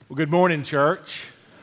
Well, good morning, church.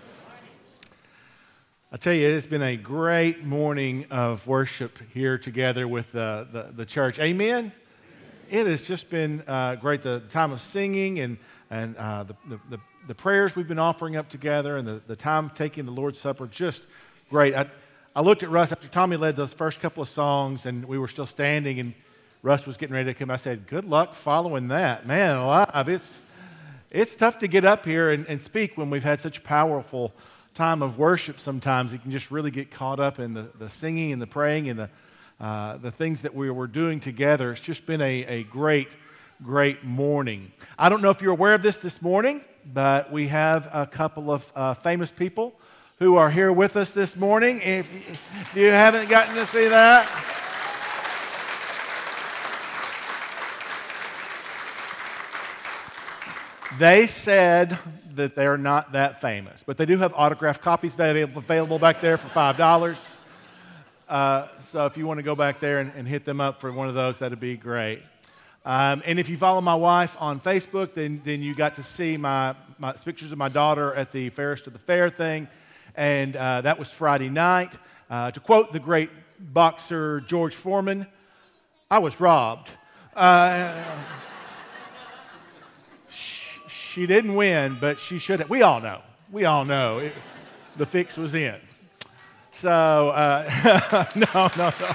I tell you, it's been a great morning of worship here together with the church. Amen? It has just been great. The time of singing and the prayers we've been offering up together and the time taking the Lord's Supper, just great. I looked at Russ after Tommy led those first couple of songs and we were still standing and Russ was getting ready to come. I said, good luck following that. Man alive, it's tough to get up here and speak when we've had such a powerful time of worship sometimes. You can just really get caught up in the singing and the praying and the things that we were doing together. It's just been a great, great morning. I don't know if you're aware of this morning, but we have a couple of famous people who are here with us this morning. If you haven't gotten to see that, they said that they're not that famous, but they do have autographed copies available back there for $5. So if you want to go back there and hit them up for one of those, that'd be great. And if you follow my wife on Facebook, then you got to see my pictures of my daughter at the Fairest of the Fair thing, and that was Friday night. To quote the great boxer George Foreman, I was robbed. She didn't win, but she should have. We all know. The fix was in. So, no.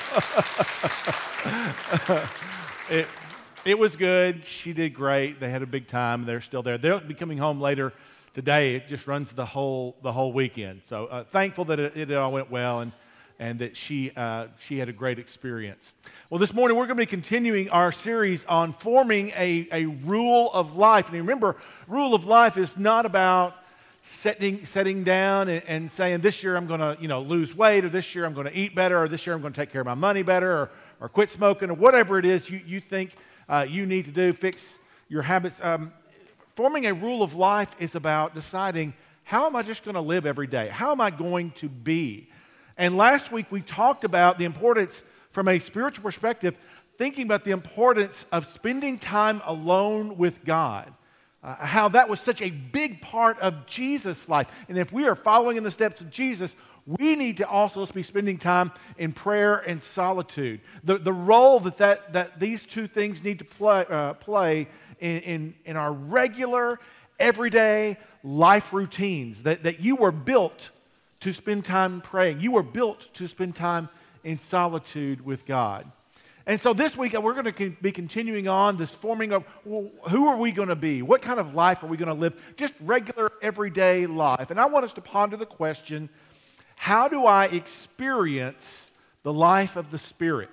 It was good. She did great. They had a big time. They're still there. They'll be coming home later today. It just runs the whole weekend. So thankful that it all went well and that she had a great experience. Well, this morning we're going to be continuing our series on forming a rule of life. And remember, rule of life is not about setting down and saying, this year I'm going to lose weight, or this year I'm going to eat better, or this year I'm going to take care of my money better, or quit smoking, or whatever it is you think you need to do, fix your habits. Forming a rule of life is about deciding, how am I just going to live every day? How am I going to be? And last week we talked about the importance, from a spiritual perspective, thinking about the importance of spending time alone with God. How that was such a big part of Jesus' life. And if we are following in the steps of Jesus, we need to also be spending time in prayer and solitude. The role that these two things need to play in our regular, everyday life routines. That you were built to spend time praying. You were built to spend time in solitude with God. And so this week we're going to be continuing on this forming of, who are we going to be? What kind of life are we going to live? Just regular, everyday life. And I want us to ponder the question, how do I experience the life of the Spirit?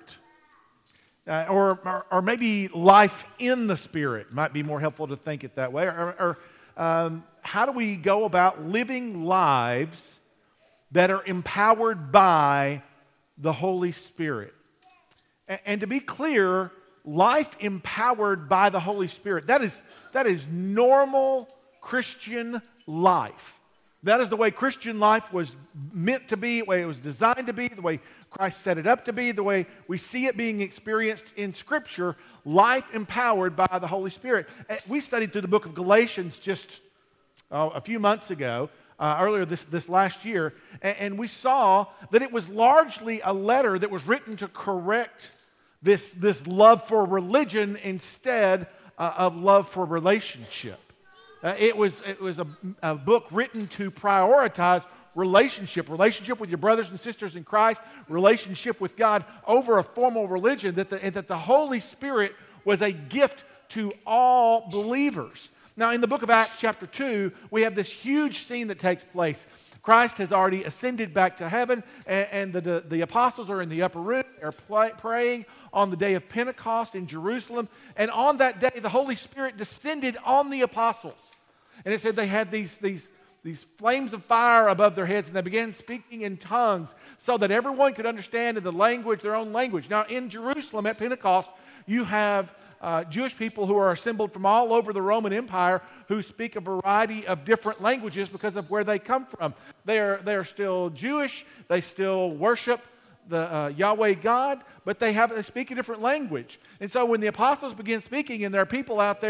Or maybe life in the Spirit might be more helpful to think it that way. Or how do we go about living lives that are empowered by the Holy Spirit? And to be clear, life empowered by the Holy Spirit, that is normal Christian life. That is the way Christian life was meant to be, the way it was designed to be, the way Christ set it up to be, the way we see it being experienced in Scripture, life empowered by the Holy Spirit. We studied through the book of Galatians just a few months ago, earlier this last year, and we saw that it was largely a letter that was written to correct this love for religion instead of love for relationship. It was a book written to prioritize relationship with your brothers and sisters in Christ, relationship with God over a formal religion, that the Holy Spirit was a gift to all believers. Now, in the book of Acts chapter 2, we have this huge scene that takes place. Christ has already ascended back to heaven, and the apostles are in the upper room. They're praying on the day of Pentecost in Jerusalem. And on that day, the Holy Spirit descended on the apostles. And it said they had these flames of fire above their heads, and they began speaking in tongues so that everyone could understand in their own language. Now, in Jerusalem at Pentecost, you have Jewish people who are assembled from all over the Roman Empire who speak a variety of different languages because of where they come from. They are still Jewish. They still worship the Yahweh God, but they speak a different language. And so when the apostles begin speaking, and there are people out there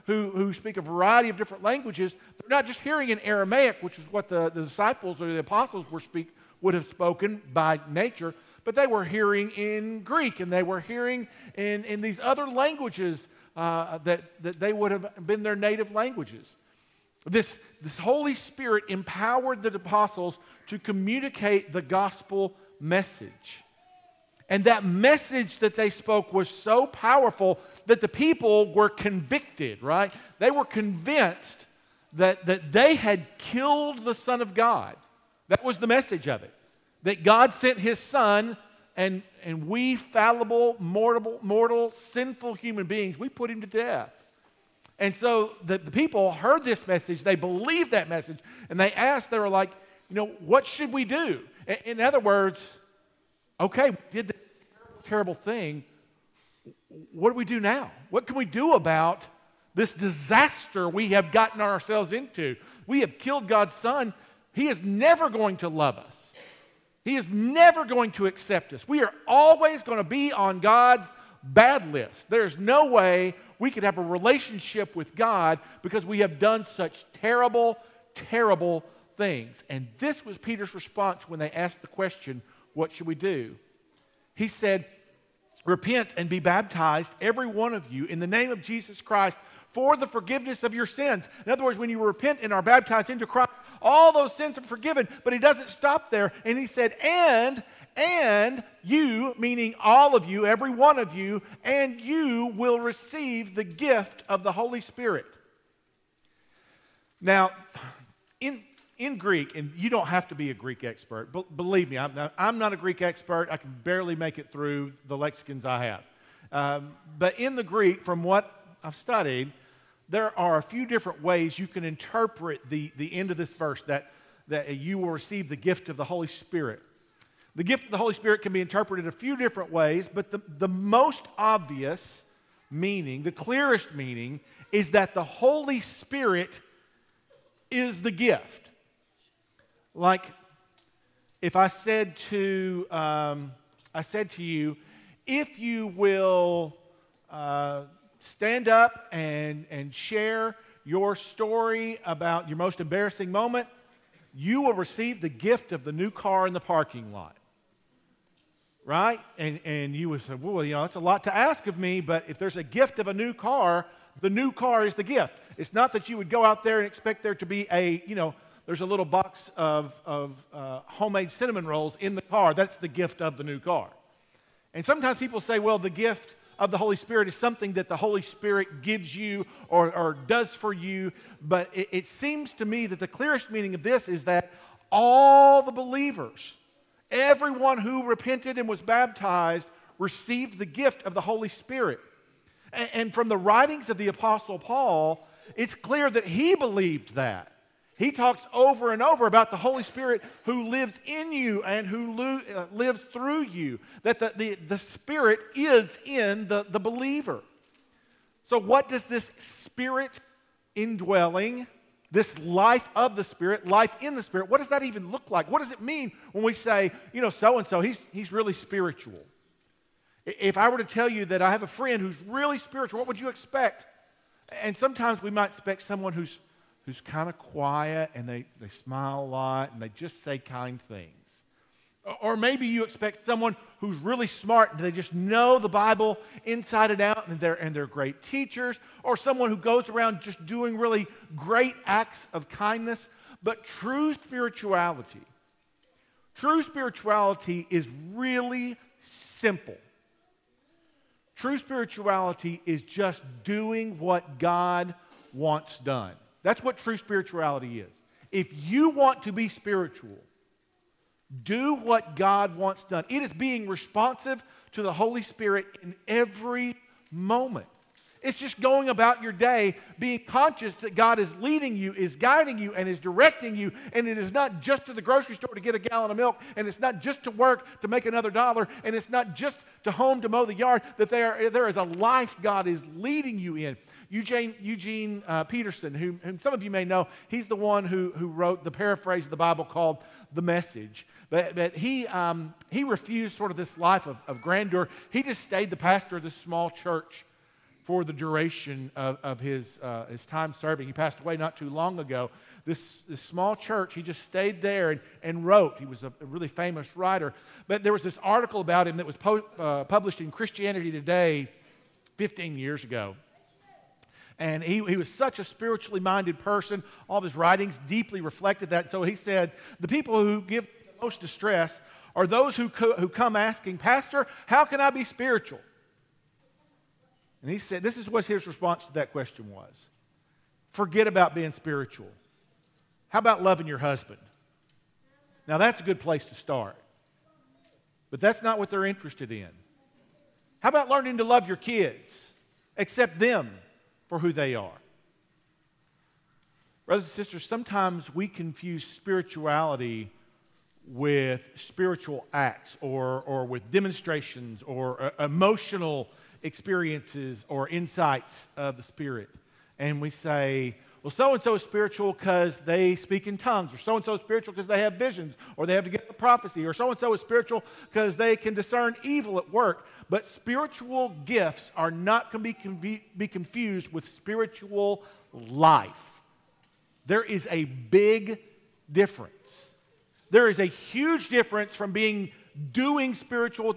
who speak a variety of different languages, they're not just hearing in Aramaic, which is what the disciples or the apostles would have spoken by nature, but they were hearing in Greek, and they were hearing in these other languages that they would have been their native languages. This Holy Spirit empowered the apostles to communicate the gospel message. And that message that they spoke was so powerful that the people were convicted, right? They were convinced that they had killed the Son of God. That was the message of it. That God sent His Son, and we fallible, mortal, sinful human beings, we put Him to death. And so the people heard this message, they believed that message, and they asked, they were like, what should we do? In other words, okay, we did this terrible thing. What do we do now? What can we do about this disaster we have gotten ourselves into? We have killed God's Son. He is never going to love us. He is never going to accept us. We are always going to be on God's bad list. There's no way we could have a relationship with God because we have done such terrible, terrible things. And this was Peter's response when they asked the question, what should we do? He said, repent and be baptized, every one of you, in the name of Jesus Christ for the forgiveness of your sins. In other words, when you repent and are baptized into Christ, all those sins are forgiven. But he doesn't stop there. And he said, and you, meaning all of you, every one of you, and you will receive the gift of the Holy Spirit. Now, in Greek, and you don't have to be a Greek expert, but believe me, I'm not a Greek expert. I can barely make it through the lexicons I have. But in the Greek, from what I've studied, there are a few different ways you can interpret the end of this verse, that you will receive the gift of the Holy Spirit. The gift of the Holy Spirit can be interpreted a few different ways, but the most obvious meaning, the clearest meaning, is that the Holy Spirit is the gift. Like if I said to you, if you will stand up and share your story about your most embarrassing moment, you will receive the gift of the new car in the parking lot. Right? And you would say, well, that's a lot to ask of me, but if there's a gift of a new car, the new car is the gift. It's not that you would go out there and expect there to be there's a little box of homemade cinnamon rolls in the car. That's the gift of the new car. And sometimes people say, well, the gift of the Holy Spirit is something that the Holy Spirit gives you or does for you. But it seems to me that the clearest meaning of this is that all the believers, everyone who repented and was baptized, received the gift of the Holy Spirit. And from the writings of the Apostle Paul, it's clear that he believed that. He talks over and over about the Holy Spirit who lives in you and who lives through you, that the Spirit is in the believer. So what does this Spirit indwelling, this life of the Spirit, life in the Spirit, what does that even look like? What does it mean when we say, so-and-so, he's really spiritual? If I were to tell you that I have a friend who's really spiritual, what would you expect? And sometimes we might expect someone who's kind of quiet and they smile a lot and they just say kind things. Or maybe you expect someone who's really smart and they just know the Bible inside and out and they're great teachers. Or someone who goes around just doing really great acts of kindness. But true spirituality is really simple. True spirituality is just doing what God wants done. That's what true spirituality is. If you want to be spiritual, do what God wants done. It is being responsive to the Holy Spirit in every moment. It's just going about your day being conscious that God is leading you, is guiding you, and is directing you. And it is not just to the grocery store to get a gallon of milk, and it's not just to work to make another dollar, and it's not just to home to mow the yard, that there is a life God is leading you in. Eugene Peterson, whom some of you may know, he's the one who wrote the paraphrase of the Bible called The Message. But he refused sort of this life of grandeur. He just stayed the pastor of this small church for the duration of his time serving. He passed away not too long ago. This small church, he just stayed there and wrote. He was a really famous writer. But there was this article about him that was published in Christianity Today 15 years ago. And he was such a spiritually minded person. All of his writings deeply reflected that. So he said, the people who give the most distress are those who come asking, Pastor, how can I be spiritual? And he said, this is what his response to that question was. Forget about being spiritual. How about loving your husband? Now that's a good place to start. But that's not what they're interested in. How about learning to love your kids? Accept them for who they are. Brothers and sisters, sometimes we confuse spirituality with spiritual acts or with demonstrations or emotional experiences or insights of the Spirit. And we say, well, so-and-so is spiritual because they speak in tongues, or so-and-so is spiritual because they have visions, or they have to get the prophecy, or so-and-so is spiritual because they can discern evil at work. But spiritual gifts are not going to be confused with spiritual life. There is a big difference. There is a huge difference between doing spiritual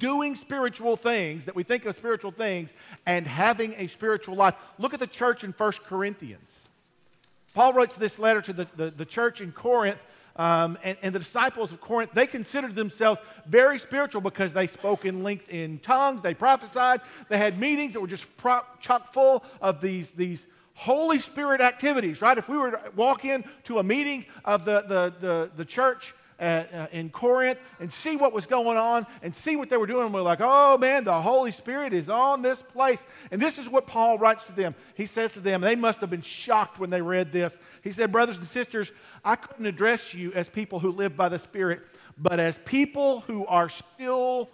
things that we think of spiritual things and having a spiritual life. Look at the church in 1 Corinthians. Paul writes this letter to the church in Corinth, and the disciples of Corinth, they considered themselves very spiritual because they spoke in tongues, they prophesied, they had meetings that were just chock full of these Holy Spirit activities, right? If we were to walk into a meeting of the church in Corinth and see what was going on and see what they were doing, we're like, oh man, the Holy Spirit is on this place. And this is what Paul writes to them. He says to them, they must have been shocked when they read this. He said, brothers and sisters, I couldn't address you as people who live by the Spirit, but as people who are still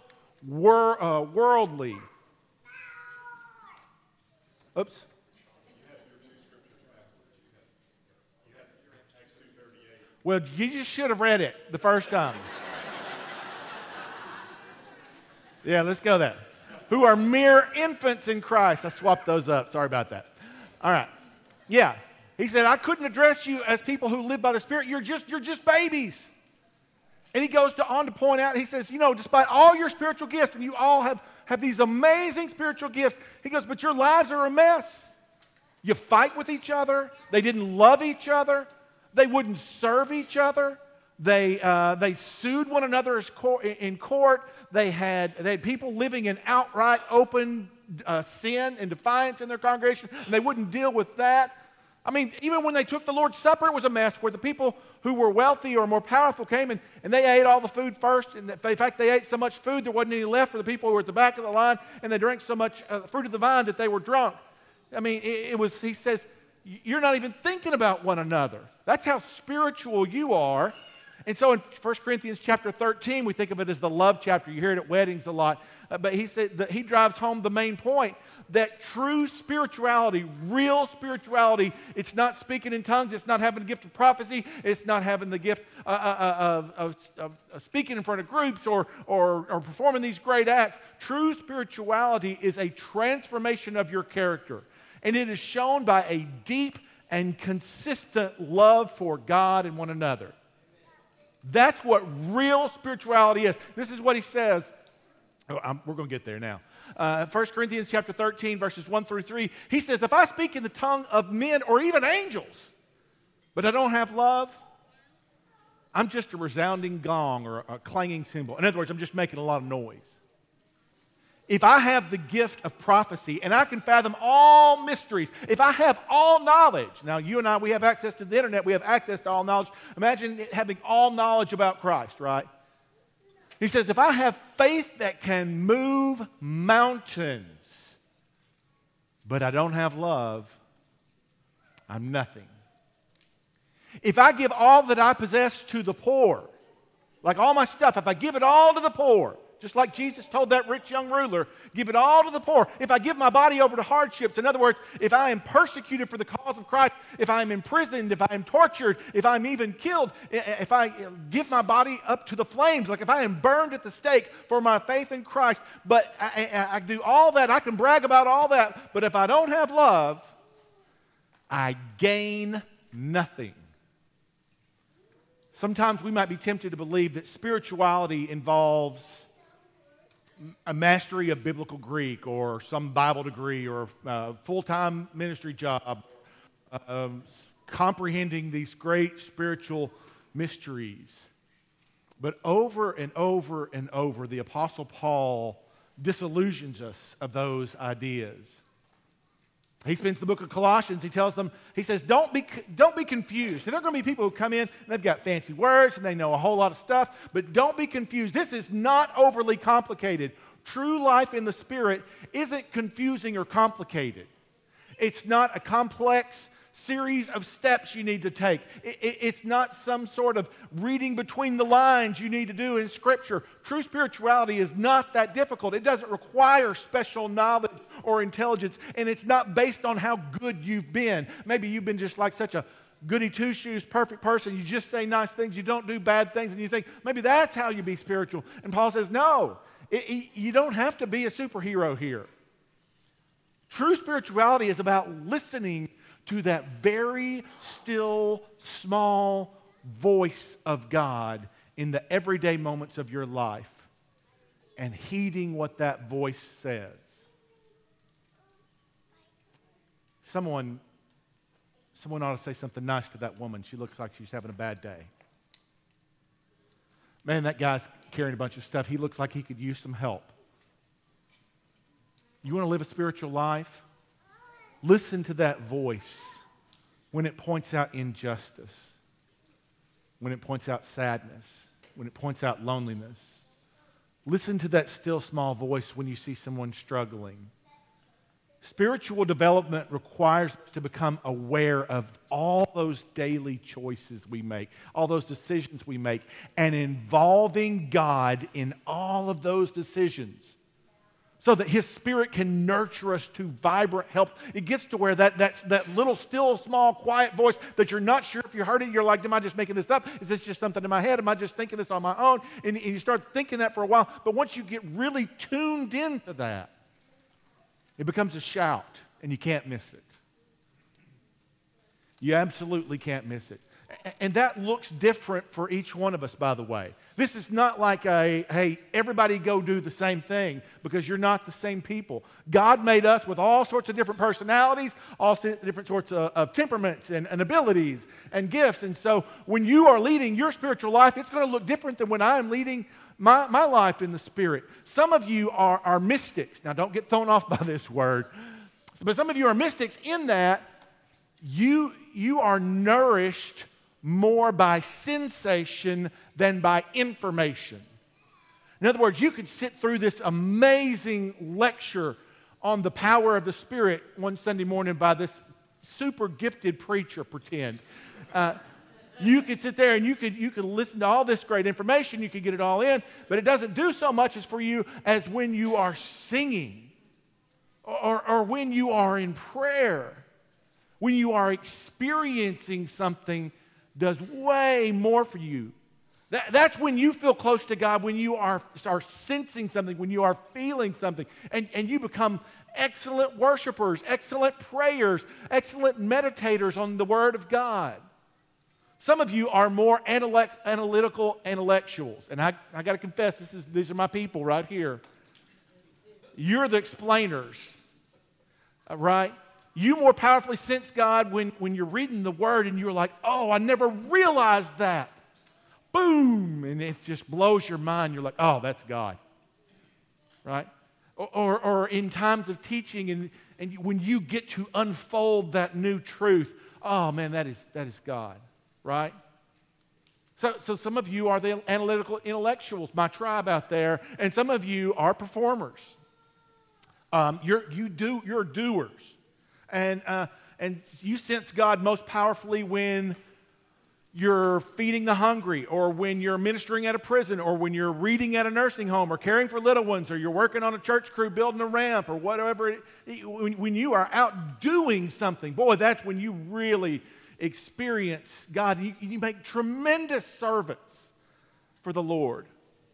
worldly. Oops. Well, you just should have read it the first time. Yeah, let's go there. Who are mere infants in Christ. I swapped those up. Sorry about that. All right. Yeah. He said, I couldn't address you as people who live by the Spirit. You're just babies. And he goes on to point out, he says, despite all your spiritual gifts, and you all have these amazing spiritual gifts, he goes, but your lives are a mess. You fight with each other. They didn't love each other. They wouldn't serve each other. They sued one another in court. They had people living in outright open sin and defiance in their congregation, and they wouldn't deal with that. I mean, even when they took the Lord's Supper, it was a mess where the people who were wealthy or more powerful came and they ate all the food first. And in fact, they ate so much food there wasn't any left for the people who were at the back of the line, and they drank so much fruit of the vine that they were drunk. I mean, he says, you're not even thinking about one another. That's how spiritual you are. And so in 1 Corinthians chapter 13, we think of it as the love chapter. You hear it at weddings a lot. But he said that he drives home the main point that true spirituality, real spirituality, it's not speaking in tongues, it's not having the gift of prophecy, it's not having the gift of speaking in front of groups or performing these great acts. True spirituality is a transformation of your character. And it is shown by a deep and consistent love for God and one another. That's what real spirituality is. This is what he says. We're going to get there now. 1 Corinthians chapter 13, verses 1 through 3. He says, if I speak in the tongue of men or even angels, but I don't have love, I'm just a resounding gong or a clanging cymbal. In other words, I'm just making a lot of noise. If I have the gift of prophecy and I can fathom all mysteries, if I have all knowledge, now you and I, we have access to the internet, we have access to all knowledge. Imagine having all knowledge about Christ, right? He says, if I have faith that can move mountains, but I don't have love, I'm nothing. If I give all that I possess to the poor, like all my stuff, if I give it all to the poor, Just like Jesus told that rich young ruler, give it all to the poor. If I give my body over to hardships, in other words, if I am persecuted for the cause of Christ, if I am imprisoned, if I am tortured, if I'm even killed, if I give my body up to the flames, like if I am burned at the stake for my faith in Christ, but I do all that, I can brag about all that, but if I don't have love, I gain nothing. Sometimes we might be tempted to believe that spirituality involves a mastery of biblical Greek or some Bible degree or a full-time ministry job, comprehending these great spiritual mysteries. But over and over and over, the Apostle Paul disillusions us of those ideas. He spends the book of Colossians, he tells them, he says, don't be confused. There are going to be people who come in, and they've got fancy words, and they know a whole lot of stuff, but don't be confused. This is not overly complicated. True life in the Spirit isn't confusing or complicated. It's not a complex series of steps you need to take. It's not some sort of reading between the lines you need to do in Scripture. True spirituality is not that difficult. It doesn't require special knowledge or intelligence, and it's not based on how good you've been. Maybe you've been just like such a goody two-shoes, perfect person. You just say nice things. You don't do bad things, and you think, maybe that's how you be spiritual. And Paul says, no, you don't have to be a superhero here. True spirituality is about listening to that very still, small voice of God in the everyday moments of your life and heeding what that voice says. Someone ought to say something nice to that woman. She looks like she's having a bad day. Man, that guy's carrying a bunch of stuff. He looks like he could use some help. You want to live a spiritual life? Listen to that voice when it points out injustice, when it points out sadness, when it points out loneliness. Listen to that still small voice when you see someone struggling. Spiritual development requires us to become aware of all those daily choices we make, all those decisions we make, and involving God in all of those decisions, so that His Spirit can nurture us to vibrant health. It gets to where that little, still, small, quiet voice that you're not sure if you heard it, you're like, am I just making this up? Is this just something in my head? Am I just thinking this on my own? And you start thinking that for a while. But once you get really tuned into that, it becomes a shout, and you can't miss it. You absolutely can't miss it. And that looks different for each one of us, by the way. This is not like hey, everybody go do the same thing, because you're not the same people. God made us with all sorts of different personalities, all different sorts of temperaments and abilities and gifts. And so when you are leading your spiritual life, it's going to look different than when I'm leading my life in the Spirit. Some of you are mystics. Now, don't get thrown off by this word. But some of you are mystics in that you are nourished more by sensation than by information. In other words, you could sit through this amazing lecture on the power of the Spirit one Sunday morning by this super gifted preacher, pretend. You could sit there and you could listen to all this great information, you could get it all in, but it doesn't do so much as for you as when you are singing or when you are in prayer, when you are experiencing something does way more for you. That's when you feel close to God, when you are sensing something, when you are feeling something, and you become excellent worshipers, excellent prayers, excellent meditators on the Word of God. Some of you are more analytical intellectuals, and I got to confess, these are my people right here. You're the explainers, right? You more powerfully sense God when you're reading the Word and you're like, oh, I never realized that. Boom! And it just blows your mind. You're like, oh, that's God. Right? Or in times of teaching and when you get to unfold that new truth, oh, man, that is God. Right? So some of you are the analytical intellectuals, my tribe out there, and some of you are performers. You're doers. And you sense God most powerfully when you're feeding the hungry, or when you're ministering at a prison, or when you're reading at a nursing home, or caring for little ones, or you're working on a church crew building a ramp, or whatever. When you are out doing something, boy, that's when you really experience God. You make tremendous service for the Lord.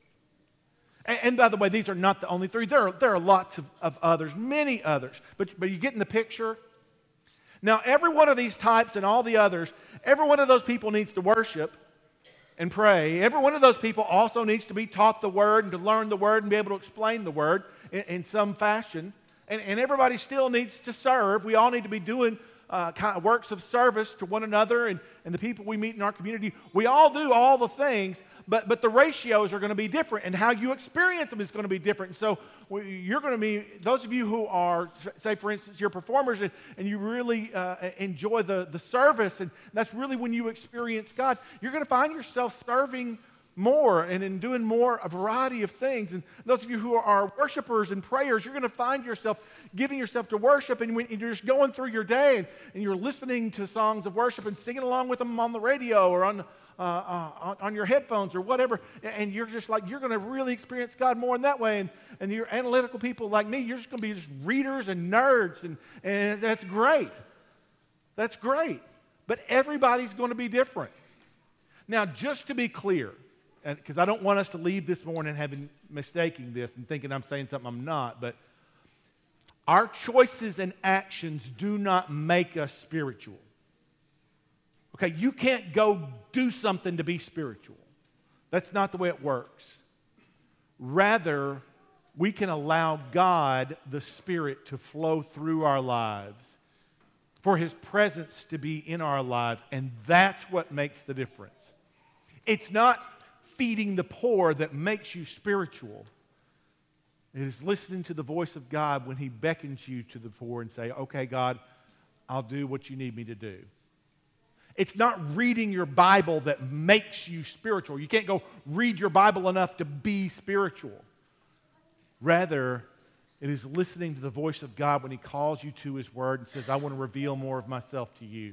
And by the way, these are not the only three. There are lots of others, many others. But you get in the picture? Now, every one of these types and all the others, every one of those people needs to worship and pray. Every one of those people also needs to be taught the Word and to learn the Word and be able to explain the Word in some fashion. And everybody still needs to serve. We all need to be doing kind of works of service to one another and the people we meet in our community. We all do all the things, but the ratios are going to be different, and how you experience them is going to be different. And so you're going to be, those of you who are, say for instance, you're performers and you really enjoy the service, and that's really when you experience God, you're going to find yourself serving more and in doing more, a variety of things. And those of you who are worshipers and prayers, you're going to find yourself giving yourself to worship, and when you're just going through your day and you're listening to songs of worship and singing along with them on the radio or on your headphones or whatever, and you're just like, you're going to really experience God more in that way. And you're analytical people like me, you're just going to be just readers and nerds, and that's great. That's great. But everybody's going to be different. Now, just to be clear, because I don't want us to leave this morning mistaking this and thinking I'm saying something I'm not, but our choices and actions do not make us spiritual. Okay, you can't go do something to be spiritual. That's not the way it works. Rather, we can allow God, the Spirit, to flow through our lives, for His presence to be in our lives, and that's what makes the difference. It's not feeding the poor that makes you spiritual. It is listening to the voice of God when He beckons you to the poor and say, okay, God, I'll do what you need me to do. It's not reading your Bible that makes you spiritual. You can't go read your Bible enough to be spiritual. Rather, it is listening to the voice of God when He calls you to His Word and says, I want to reveal more of myself to you.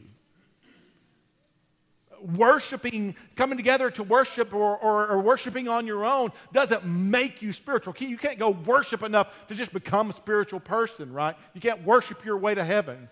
Worshiping, coming together to worship or worshiping on your own doesn't make you spiritual. You can't go worship enough to just become a spiritual person, right? You can't worship your way to heaven.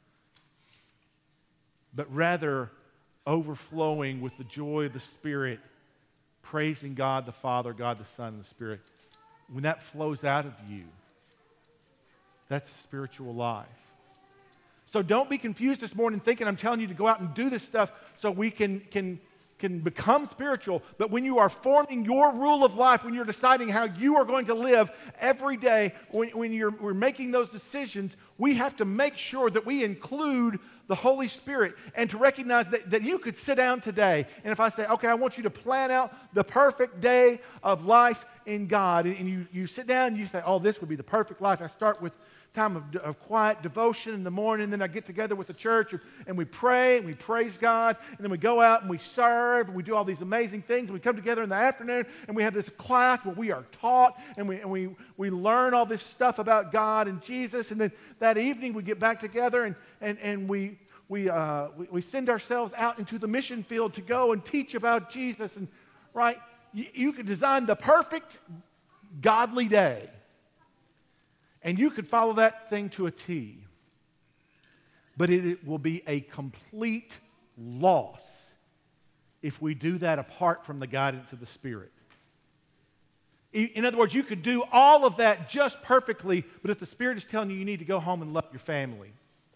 But rather, overflowing with the joy of the Spirit, praising God the Father, God the Son, and the Spirit. When that flows out of you, that's a spiritual life. So don't be confused this morning thinking I'm telling you to go out and do this stuff so we can become spiritual. But when you are forming your rule of life, when you're deciding how you are going to live every day, when we're making those decisions, we have to make sure that we include the Holy Spirit and to recognize that you could sit down today, and if I say, okay, I want you to plan out the perfect day of life in God, and you sit down and you say, oh, this would be the perfect life. I start with time of quiet devotion in the morning, then I get together with the church and we pray and we praise God, and then we go out and we serve and we do all these amazing things, and we come together in the afternoon and we have this class where we are taught and we learn all this stuff about God and Jesus, and then that evening we get back together and we send ourselves out into the mission field to go and teach about Jesus. And right, you could design the perfect godly day, and you could follow that thing to a T. But it will be a complete loss if we do that apart from the guidance of the Spirit. In other words, you could do all of that just perfectly, but if the Spirit is telling you need to go home and love your family,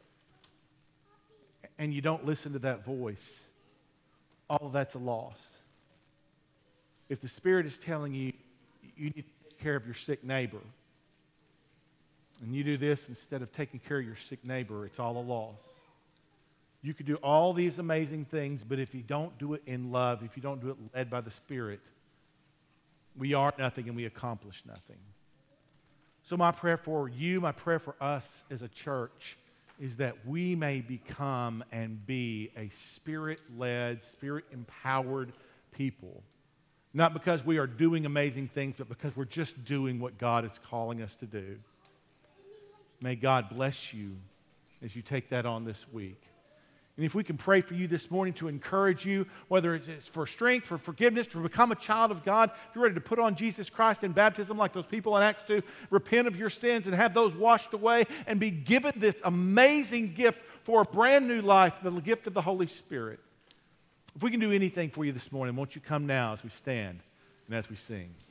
and you don't listen to that voice, all of that's a loss. If the Spirit is telling you you need to take care of your sick neighbor, and you do this instead of taking care of your sick neighbor, it's all a loss. You could do all these amazing things, but if you don't do it in love, if you don't do it led by the Spirit, we are nothing and we accomplish nothing. So my prayer for you, my prayer for us as a church, is that we may become and be a Spirit-led, Spirit-empowered people. Not because we are doing amazing things, but because we're just doing what God is calling us to do. May God bless you as you take that on this week. And if we can pray for you this morning to encourage you, whether it's for strength, for forgiveness, to become a child of God, if you're ready to put on Jesus Christ in baptism like those people in Acts 2, repent of your sins and have those washed away and be given this amazing gift for a brand new life, the gift of the Holy Spirit. If we can do anything for you this morning, won't you come now as we stand and as we sing?